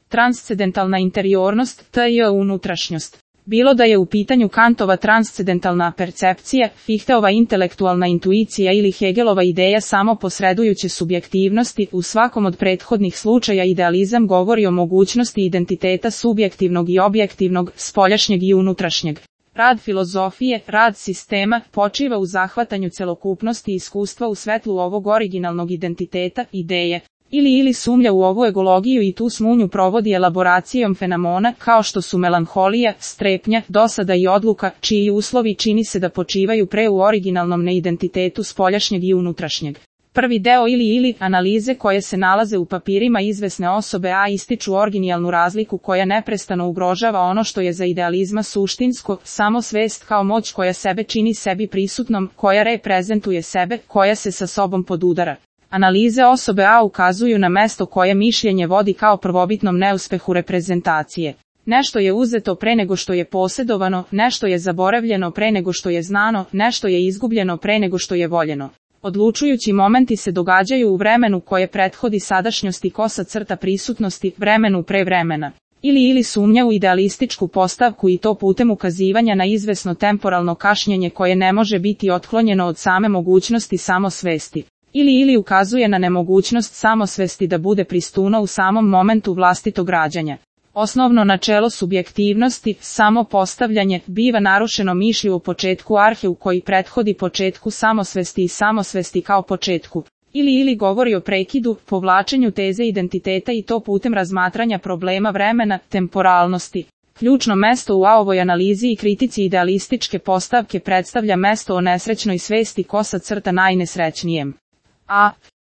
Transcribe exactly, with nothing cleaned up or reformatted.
transcendentalna interiornost, tj. unutrašnjost. Bilo da je u pitanju Kantova transcendentalna percepcija, Fichteova intelektualna intuicija ili Hegelova ideja samo posredujuće subjektivnosti, u svakom od prethodnih slučaja idealizam govori o mogućnosti identiteta subjektivnog i objektivnog, spoljašnjeg i unutrašnjeg. Rad filozofije, rad sistema, počiva u zahvatanju celokupnosti iskustva u svetlu ovog originalnog identiteta, ideje, ili ili sumnja u ovu egologiju i tu sumnju provodi elaboracijom fenomena kao što su melanholija, strepnja, dosada i odluka, čiji uslovi čini se da počivaju pre u originalnom neidentitetu spoljašnjeg i unutrašnjeg. Prvi deo ili ili analize koje se nalaze u papirima izvesne osobe A ističu originalnu razliku koja neprestano ugrožava ono što je za idealizma suštinsko, samosvest kao moć koja sebe čini sebi prisutnom, koja reprezentuje sebe, koja se sa sobom podudara. Analize osobe A ukazuju na mesto koje mišljenje vodi kao prvobitnom neuspehu reprezentacije. Nešto je uzeto pre nego što je posjedovano, nešto je zaboravljeno pre nego što je znano, nešto je izgubljeno pre nego što je voljeno. Odlučujući momenti se događaju u vremenu koje prethodi sadašnjosti kosa crta prisutnosti, vremenu pre vremena. Ili ili sumnja u idealističku postavku i to putem ukazivanja na izvesno temporalno kašnjenje koje ne može biti otklonjeno od same mogućnosti samosvesti. Ili ili ukazuje na nemogućnost samosvesti da bude pristuna u samom momentu vlastitog rađanja. Osnovno načelo subjektivnosti, samopostavljanje, biva narušeno mišlju u početku arheu koji prethodi početku samosvesti i samosvesti kao početku. Ili ili govori o prekidu, povlačenju teze identiteta i to putem razmatranja problema vremena, temporalnosti. Ključno mesto u ovoj analizi i kritici idealističke postavke predstavlja mesto o nesrećnoj svesti kosa crta najnesrećnijem. A.